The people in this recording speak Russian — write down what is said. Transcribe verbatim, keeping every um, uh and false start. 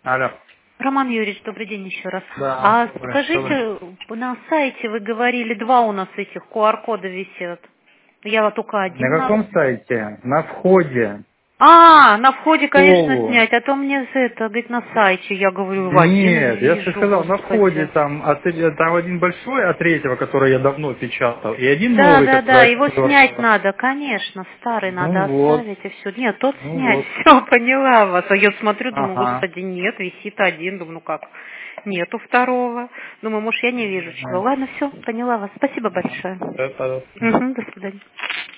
Алло. Роман Юрьевич, добрый день еще раз. Да. А Добрый, скажите, добрый. на сайте вы говорили, два у нас этих ку ар кода висят. Я вот только один. На каком сайте? На входе. А, на входе, конечно, Школу. снять, а то мне это, говорит, на сайте. Я говорю, в один Нет, я же вижу, сказал, на входе господи. там, от, там один большой от третьего, который я давно печатал, и один Да, новый, да, да, который от его снять четвертого. надо, конечно, старый надо Ну вот, оставить и все. Нет, тот ну снять, вот. все, поняла вас. А я смотрю, думаю, Ага. господи, нет, висит один, думаю, ну как, нету второго. Думаю, может, я не вижу чего. Ага. Ладно, все, поняла вас. Спасибо Ага. большое. Да, пожалуйста. Угу, до свидания.